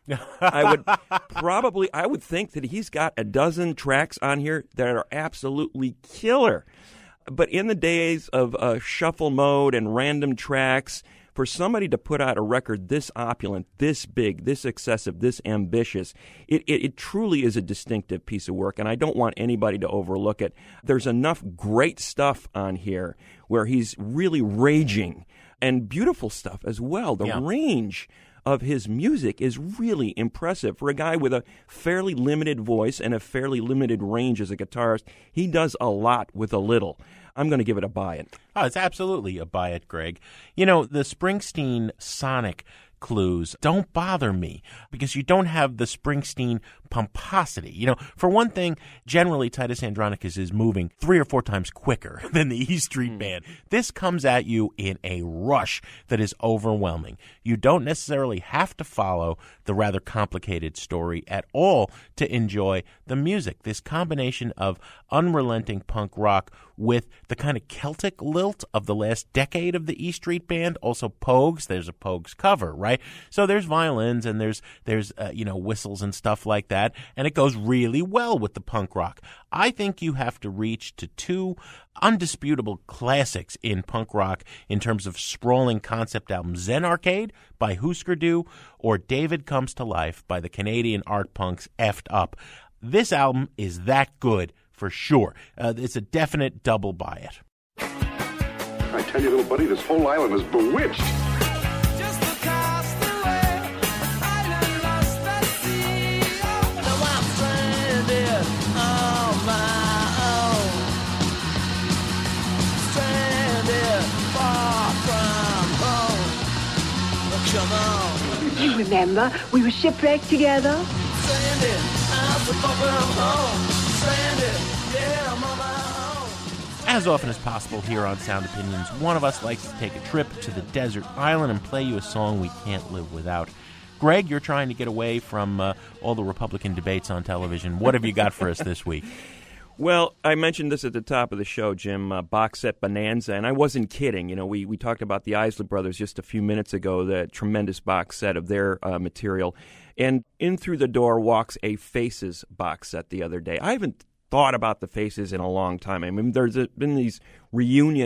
I would probably, I would think that he's got a dozen tracks on here that are absolutely killer. But in the days of uh, shuffle mode and random tracks, for somebody to put out a record this opulent, this big, this excessive, this ambitious, it, it, it truly is a distinctive piece of work, and I don't want anybody to overlook it. There's enough great stuff on here where he's really raging, and beautiful stuff as well. The Yeah. range of his music is really impressive. For a guy with a fairly limited voice and a fairly limited range as a guitarist, he does a lot with a little. I'm going to give it a buy it. Oh, it's absolutely a buy it, Greg. You know, the Springsteen sonic clues don't bother me because you don't have the Springsteen pomposity. You know, for one thing, generally Titus Andronicus is moving three or four times quicker than the E Street Mm. Band. This comes at you in a rush that is overwhelming. You don't necessarily have to follow the rather complicated story at all to enjoy the music. This combination of unrelenting punk rock with the kind of Celtic lilt of the last decade of the E Street Band, also Pogues. There's a Pogues cover, right? So there's violins and there's there's uh, you know whistles and stuff like that, and it goes really well with the punk rock. I think you have to reach to two undisputable classics in punk rock in terms of sprawling concept albums: Zen Arcade by Husker Du or David Comes to Life by the Canadian art punks Effed Up. This album is that good for sure. Uh, it's a definite double buy it. I tell you, little buddy, this whole island is bewitched. Just across the way, island lost at sea. Now I'm stranded on my own. Stranded far from home. Oh, come on. You remember, we were shipwrecked together. Stranded, I'm so far from home. Stranded, yeah, I'm on my own. As often as possible here on Sound Opinions, one of us likes to take a trip to the desert island and play you a song we can't live without. Greg, you're trying to get away from uh, all the Republican debates on television. What have you got for us this week? Well, I mentioned this at the top of the show, Jim, uh, box set bonanza, and I wasn't kidding. You know, we, we talked about the Isley Brothers just a few minutes ago, the tremendous box set of their uh, material. And in through the door walks a Faces box set the other day. I haven't thought about the Faces in a long time. I mean, there's been these reunion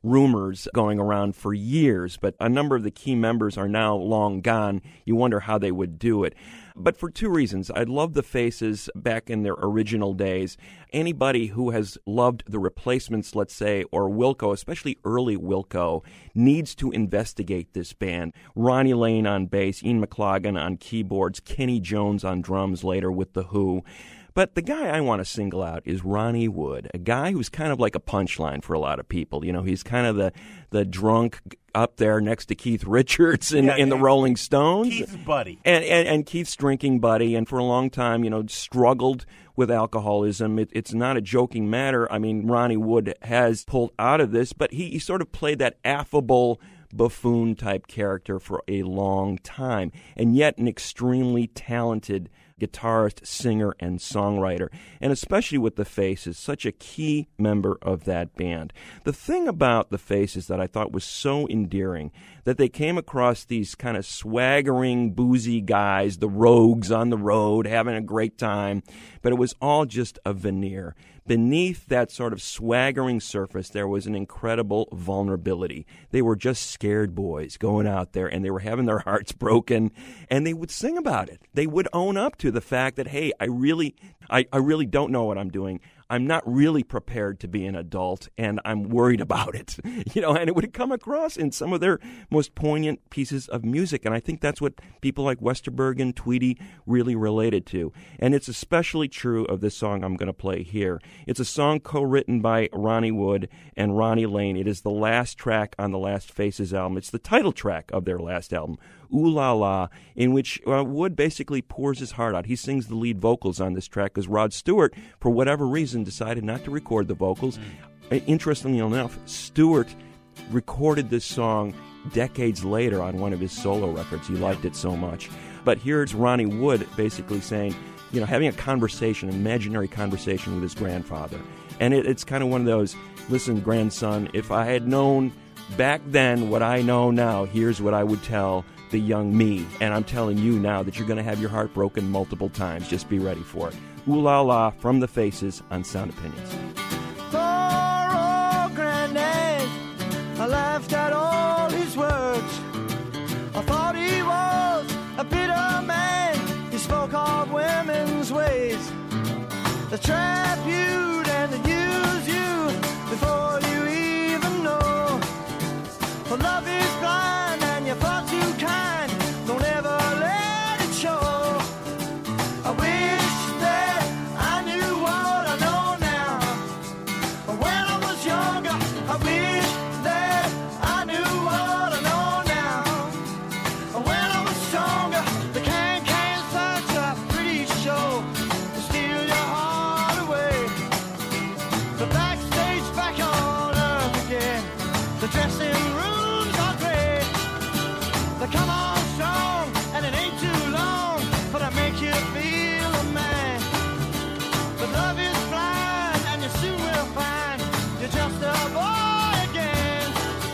rumors going around for years, but a number of the key members are now long gone. You wonder how they would do it. But for two reasons. I love the Faces back in their original days. Anybody who has loved the Replacements, let's say, or Wilco, especially early Wilco, needs to investigate this band. Ronnie Lane on bass, Ian McLagan on keyboards, Kenny Jones on drums later with The Who. But the guy I want to single out is Ronnie Wood, a guy who's kind of like a punchline for a lot of people. You know, he's kind of the, the drunk up there next to Keith Richards in, Yeah, in the Rolling Stones. Keith's buddy. And, and, and Keith's drinking buddy, and for a long time, you know, struggled with alcoholism. It, it's not a joking matter. I mean, Ronnie Wood has pulled out of this, but he, he sort of played that affable buffoon-type character for a long time, and yet an extremely talented guitarist, singer, and songwriter, and especially with the Faces, such a key member of that band. The thing about the Faces that I thought was so endearing, that they came across these kind of swaggering, boozy guys, the rogues on the road, having a great time, but it was all just a veneer. Beneath that sort of swaggering surface, there was an incredible vulnerability. They were just scared boys going out there, and they were having their hearts broken, and they would sing about it. They would own up to the fact that, hey, I really, I, I really don't know what I'm doing. I'm not really prepared to be an adult, and I'm worried about it. You know, and it would come across in some of their most poignant pieces of music, and I think that's what people like Westerberg and Tweedy really related to. And it's especially true of this song I'm going to play here. It's a song co-written by Ronnie Wood and Ronnie Lane. It is the last track on the Last Faces album. It's the title track of their last album, Ooh La La, in which uh, Wood basically pours his heart out. He sings the lead vocals on this track because Rod Stewart, for whatever reason, decided not to record the vocals. Mm. Interestingly enough, Stewart recorded this song decades later on one of his solo records. He liked it so much. But here's Ronnie Wood basically saying, you know, having a conversation, an imaginary conversation with his grandfather. And it, it's kind of one of those, listen, grandson, if I had known back then what I know now, here's what I would tell the young me. And I'm telling you now that you're going to have your heart broken multiple times. Just be ready for it. Ooh La La from the Faces on Sound Opinions. Poor old granddad, I laughed at all his words. I thought he was a bitter man. He spoke of women's ways. They trap you and they use you before you even know. For love is blind and you're far too kind. Don't ever let it show. I wish that I knew what I know now. When I was younger, I wish that I knew what I know now. When I was stronger, the can-can such a pretty show to steal your heart away. The backstage back on earth again. The dressing rooms are great. They come on strong and it ain't too long, but I make you feel a man. But love is blind and you soon will find you're just a boy again.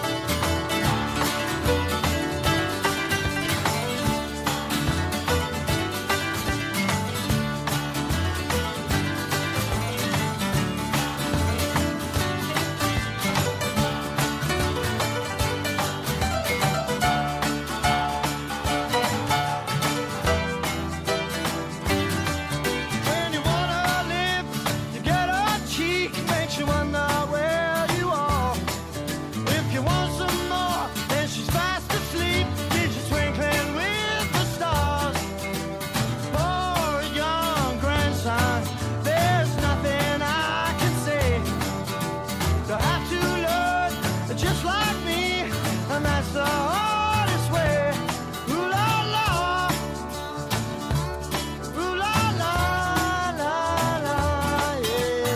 When you wanna live, you get a cheek, makes you wonder where you are. If you want some more, then she's fast asleep. Gives you twinkling with the stars. For a young grandson, there's nothing I can say. You have to learn just like me, and that's the hardest way. Ooh la la, ooh la la la la, yeah.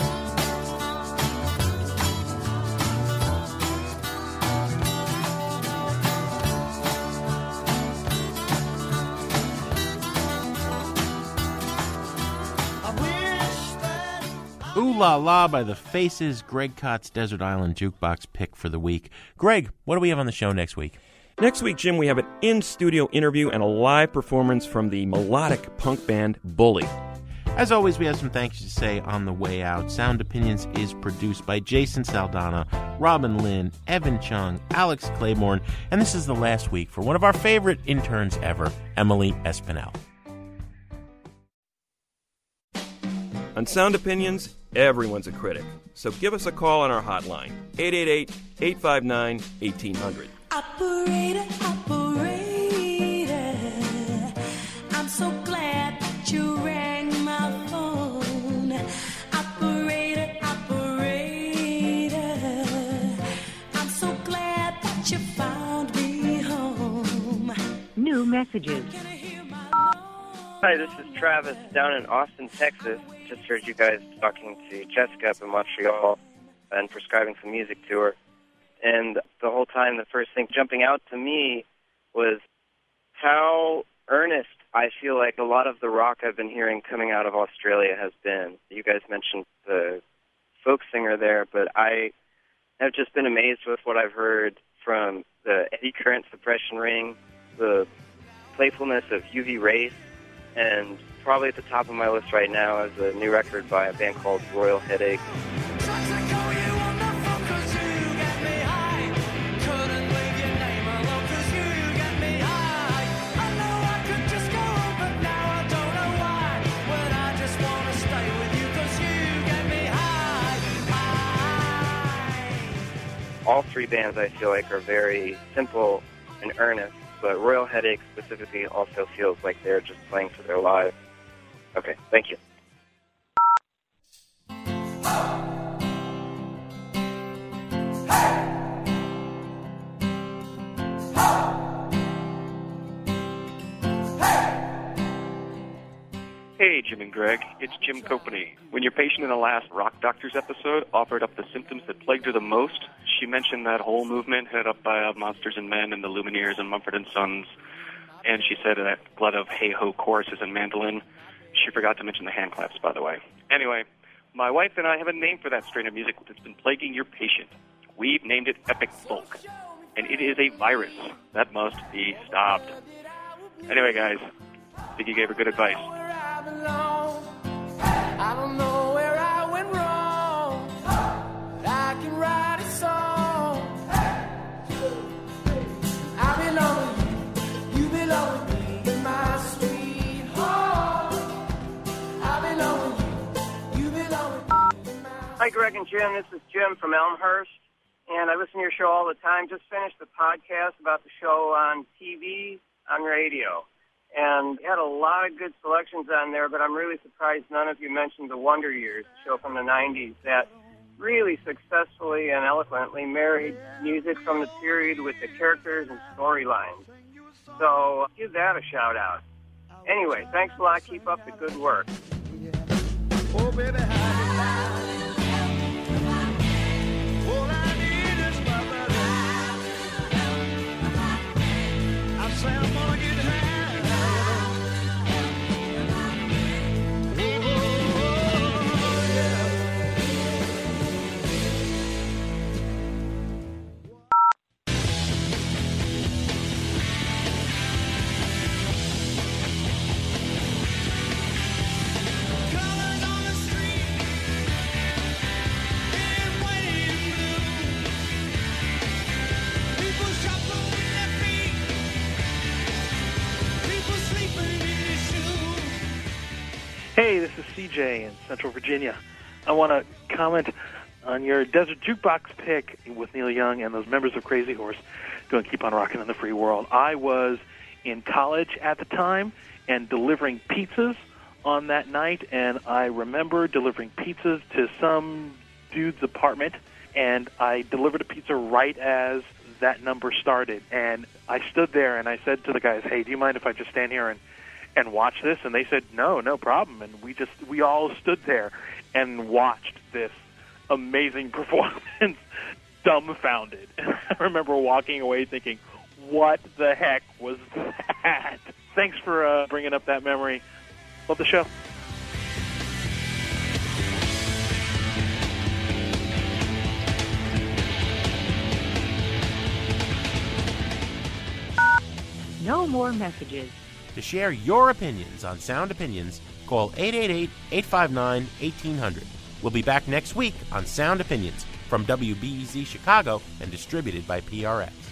I wish that Ooh La La by the Faces, Greg Kott's Desert Island Jukebox pick for the week. Greg, what do we have on the show next week? Next week, Jim, we have an in-studio interview and a live performance from the melodic punk band Bully. As always, we have some thanks to say on the way out. Sound Opinions is produced by Jason Saldana, Robin Lynn, Evan Chung, Alex Claiborne, and this is the last week for one of our favorite interns ever, Emily Espinel. On Sound Opinions, everyone's a critic. So give us a call on our hotline, eight eight eight, eight five nine, one eight zero zero. Operator, operator, I'm so glad that you rang my phone. Operator, operator, I'm so glad that you found me home. New messages. Hi, this is Travis down in Austin, Texas. Just heard you guys talking to Jessica up in Montreal and prescribing some music to her. And the whole time, the first thing jumping out to me was how earnest I feel like a lot of the rock I've been hearing coming out of Australia has been. You guys mentioned the folk singer there, but I have just been amazed with what I've heard from the Eddie Current Suppression Ring, the playfulness of U V Race, and probably at the top of my list right now is a new record by a band called Royal Headache. All three bands, I feel like, are very simple and earnest, but Royal Headache specifically also feels like they're just playing for their lives. Okay, thank you. Hey, Jim and Greg, it's Jim Copany. When your patient in the last Rock Doctors episode offered up the symptoms that plagued her the most, she mentioned that whole movement headed up by uh, Monsters and Men and the Lumineers and Mumford and Sons, and she said that glut of hey-ho choruses and mandolin. She forgot to mention the hand claps, by the way. Anyway, my wife and I have a name for that strain of music that's been plaguing your patient. We've named it Epic Folk, and it is a virus that must be stopped. Anyway, guys, I think you gave her good advice. I don't know where I went wrong. I can write a song. I belong with you. You belong with me. My sweet home. I belong with you. You belong with me. Hi, Greg and Jim. This is Jim from Elmhurst, and I listen to your show all the time. Just finished the podcast about the show on T V, on radio. And you had a lot of good selections on there, but I'm really surprised none of you mentioned the Wonder Years, the show from the nineties, that really successfully and eloquently married music from the period with the characters and storylines. So give that a shout-out. Anyway, thanks a lot. Keep up the good work. Oh, baby, how you all I need is my brother. I say I'm gonna get high. Hey, this is C J in Central Virginia. I want to comment on your Desert Jukebox pick with Neil Young and those members of Crazy Horse doing Keep on Rockin' in the Free World. I was in college at the time and delivering pizzas on that night, and I remember delivering pizzas to some dude's apartment, and I delivered a pizza right as that number started. And I stood there and I said to the guys, hey, do you mind if I just stand here and and watch this? And they said, no, no problem. And we just, we all stood there and watched this amazing performance, dumbfounded. And I remember walking away thinking, what the heck was that? Thanks for uh, bringing up that memory. Love the show. No more messages. To share your opinions on Sound Opinions, call eight eight eight, eight five nine, one eight hundred. We'll be back next week on Sound Opinions from W B E Z Chicago and distributed by P R X.